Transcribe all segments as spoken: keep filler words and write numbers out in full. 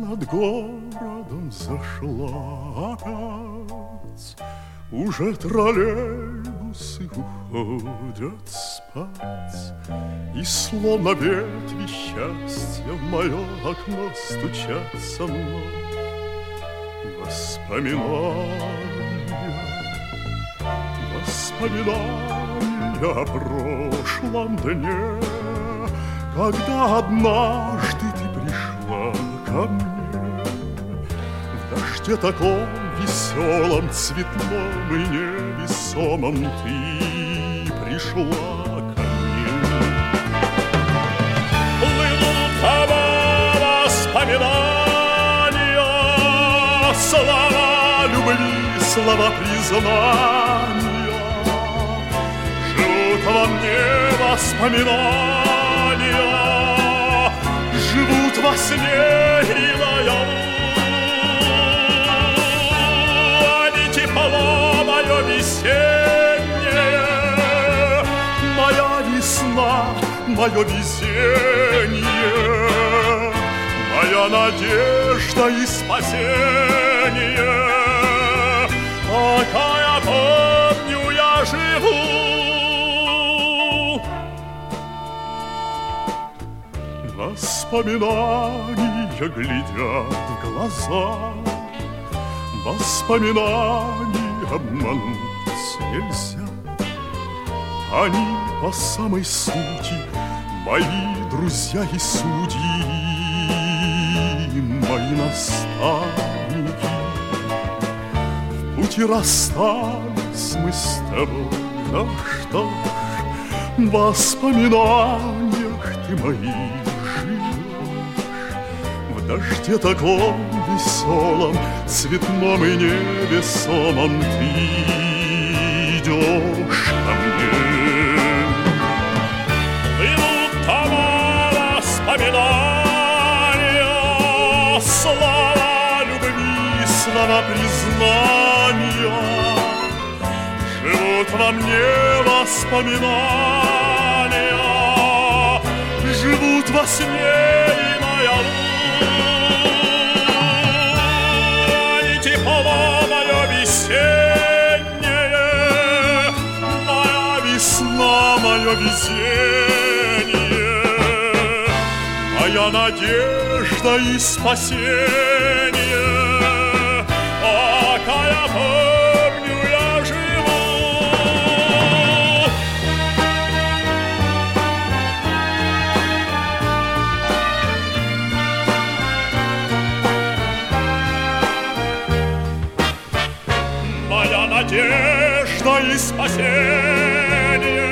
над городом зашла опять. Уже троллейбусы уходят спать, и словно ветви счастья в мое окно стучатся вновь воспоминания, воспоминания о прошлом дне, когда однажды ты пришла ко мне в дожде таком веселом, цветном и невесомом. Ты пришла ко мне. Плывут оба воспоминания, слова любви, слова признания. Живут во мне воспоминания, живут во сне и наяву. Тепло мое весеннее, моя весна, мое везение, моя надежда и спасение. Пока я помню, я живу. Воспоминания глядят в глаза, воспоминаний обмануть нельзя. Они по самой сути мои друзья и судьи, мои наставники. В пути расстались мы с тобой, да что ж, в воспоминаниях ты моих живешь. В дожде таком веселом, цветном и невесомом ты идешь ко мне. Плывут тома воспоминания, слова любви, слова признания. Живут во мне воспоминания, живут во сне и наяву. Тепло мое весеннее, моя весна, мое везение, моя надежда и спасение. Пока я помню, я живу. Надежда и спасение,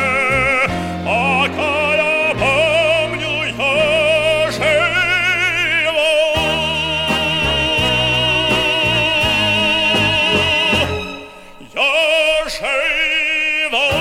пока я помню, я живу. Я живу.